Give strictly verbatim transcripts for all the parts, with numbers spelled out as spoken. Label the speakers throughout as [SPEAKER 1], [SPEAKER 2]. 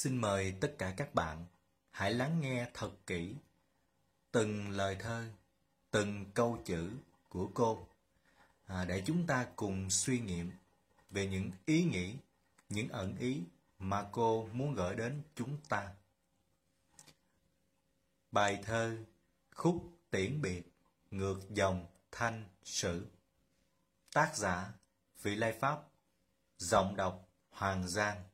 [SPEAKER 1] Xin mời tất cả các bạn hãy lắng nghe thật kỹ từng lời thơ, từng câu chữ của cô à, để chúng ta cùng suy nghiệm về những ý nghĩ, những ẩn ý mà cô muốn gửi đến chúng ta. Bài thơ Khúc Tiễn Biệt ngược dòng thanh sử. Tác giả Vị Lai Pháp. Giọng đọc Hoàng Giang.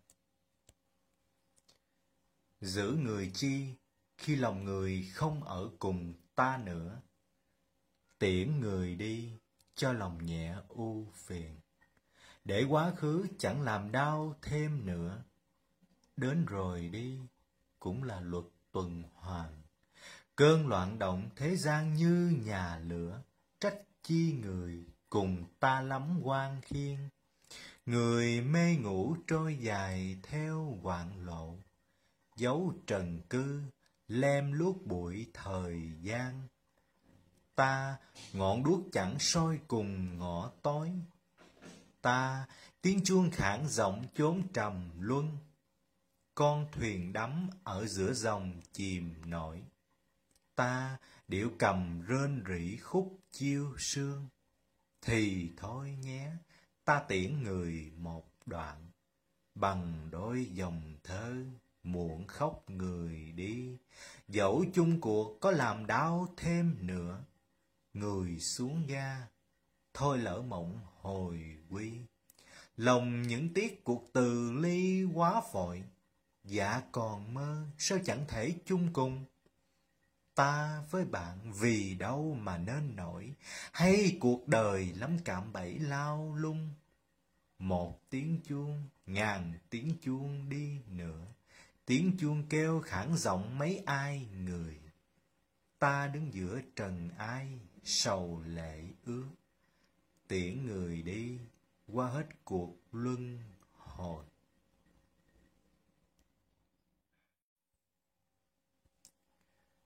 [SPEAKER 1] Giữ người chi khi lòng người không ở cùng ta nữa, tiễn người đi cho lòng nhẹ ưu phiền, để quá khứ chẳng làm đau thêm nữa. Đến rồi đi cũng là luật tuần hoàn, cơn loạn động thế gian như nhà lửa, trách chi người cùng ta lắm quan khiên. Người mê ngủ trôi dài theo hoạn lộ, dấu trần cư lem luốc bụi thời gian. Ta ngọn đuốc chẳng soi cùng ngõ tối, ta tiếng chuông khản giọng chốn trầm luân. Con thuyền đắm ở giữa dòng chìm nổi, ta điệu cầm rên rỉ khúc chiêu sương. Thì thôi nhé, ta tiễn người một đoạn, bằng đôi dòng thơ muộn khóc người đi. Dẫu chung cuộc có làm đau thêm nữa, người xuống ga thôi lỡ mộng hồi quy. Lòng những tiếc cuộc từ ly quá vội, dạ còn mơ sao chẳng thể chung cùng. Ta với bạn vì đâu mà nên nổi, hay cuộc đời lắm cạm bẫy lao lung. Một tiếng chuông, ngàn tiếng chuông đi nữa, tiếng chuông kêu khản giọng mấy ai người. Ta đứng giữa trần ai, sầu lệ ướt, tiễn người đi qua hết cuộc luân hồi.